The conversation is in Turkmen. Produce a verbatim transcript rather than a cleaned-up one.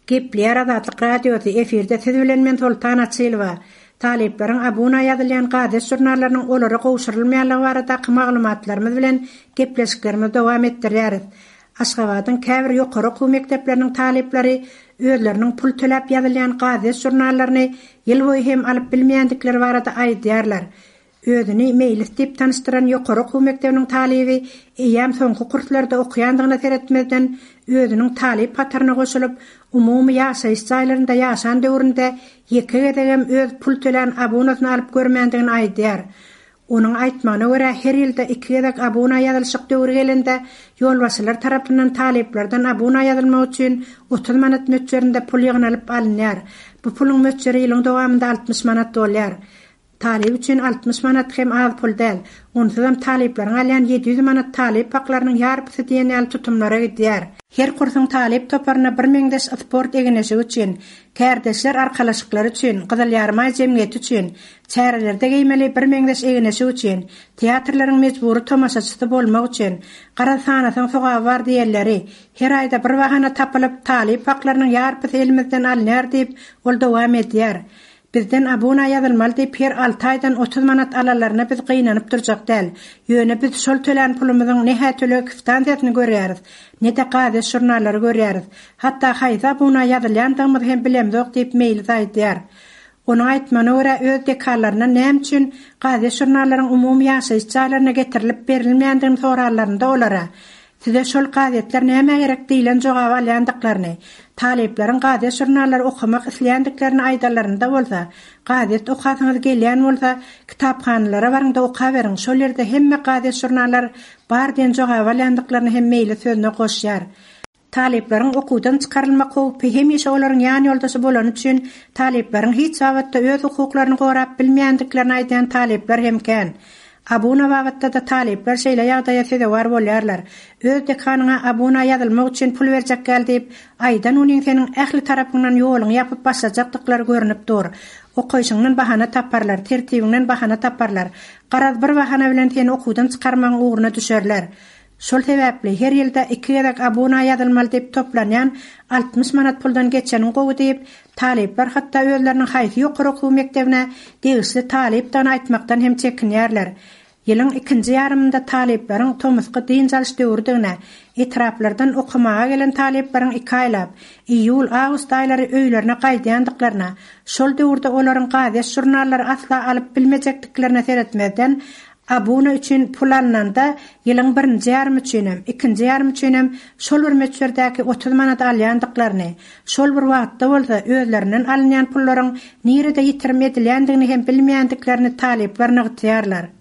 Gepler adatlyk radioda efirde tüzülenmen Sultan Açylova taliplerin abuna ýazylýan gazet jurnallarynyň olara gowşurulmaýanlygy barada maglumatlarymyz bilen gepleşiklerimizi dowam etdirýäris. Aşgabatyň käbir ýokary okuw mekdepleriniň talipleri özleriniň pul töläp ýazylýan gazet jurnallaryny ýyl boýy hem alyp bilmeýändikleri barada aýdýarlar. Özüni meýlis diýip tanıştyran ýokary okuw mektebiniň talibi eýäm soňky kurslarda okuýandygyna seretmezden özüniň talip patyryna goşulyp umumy ýaşaýyş jaýlarynda ýaşan döwründe ýeke gedegem öz pul tölen abunasyny alyp görmändigini aýdýar. Onuň aýtmagyna görä her ýylda iki gedek abuna ýazylşyk döwri gelende ýolbaşçylar tarapyndan taliplerden abuna ýazylmak üçin otuz manat möçberinde pul ýygnalyp alynýar. Bu puluň möçberi ýylyň dowamynda altmış manat bolýar. Talip üçin altmış manat hem az pul däl. Onsuzam talipleriň alýan yedi yüz manat talip haklarynyň ýarpysy diýen tutumlara gidýär. Her kursyň talip toparyna bir meňdeş sport egenesi üçin, kärdeşler arkalaşyklar üçin, gyzyl ýarma jemgyýeti üçin, çärelerde geýmeli bir meňdeş egenesi üçin, teatrlaryň mejbury tomaşaçysy bolmak üçin, garasanasyň soga bar diýenleri her aýda bir wahana tapylyp talip haklarynyň ýarpysy elimizden alynýar diýip ol dowam edýär. Bizden abuna ýazylmaly diýip her altı aýdan otuz manat alalaryna biz gynanyp durjak däl. Ýöne biz şol tölen pulumyzyň nähä tölek kwitansiýasyny görýäris, ne de gazet jurnallary görýäris. Hatda haýza abuna ýazylýandygymyzy hem bilemzok diýip meýil aýdýar. Onuň aýtmagyna görä öz dekanlaryna näme üçin gazet jurnallaryň umumy ýaşaýyş jaýlaryna getirilip berilmeýändigini sorarlarynda olara. Size şol gazetler näme gerek diýilen jogap alýandyklaryny, taliplerin gazet jurnallary okumak isleýändiklerini aýdarlarynda bolsa, gazet okasyňyz gelýän bolsa, kitapxanalara barňda okaberiň. Şol ýerde hemme gazet jurnallar bar diýen jogap alýandyklaryny hem meýli sözüne goşýar. Taliplerin okuwdan çykarylmak howpy hemişe olaryň ýan ýoldaşy bolan üçin taliplerin hiç wagtda öz hukuklaryny gorap bilmeýändiklerini aýdan talipler hemken. Abuna wagtda da talipler şeýle ýagdaýa sewer bolýarlar. Öz dekanyňa abuna ýazylmak üçin pul berjek gel diýip aýdan onuň seniň ähli tarapyňdan ýoluny ýapyp başajakdyklary görünip dur. Okuýşyňdan bahana taparlar, tertibinden bahana taparlar. Garaz bir bahana bilen seni okuwdan çykarmagyň uğruna düşerler. Şol sebäpli her ýylda iki gerek abuna ýazylmaly diýip toplanýan altmış manat puldan geçeniň gowy diýip talipler hatda özleriniň haýsy ýokary okuw mektebine degişli talipdan aýtmakdan hem çekinýärler. Ýylyň ikinji ýarymynda talipleriň tomusky diň çalyş döwürdigine, etraplardan okumaga gelen talipleriň iki aýlap, iýul, awgust aýlary öýlerine gaýdýandyklaryna, şol döwürde olaryň gazet jurnallary asla alyp bilmejekdiklerine seretmezden abuna üçin pul alynanda ýylyň birinji ýarym üçinem, ikinji ýarym üçinem şol bir möçberdäki otuz manat alýandyklaryny, şol bir wagtda bolsa özlerinden alynýan pullaryň nerede ýitirip edilýändigini hem bilmeýändiklerini talipler nygtýarlar.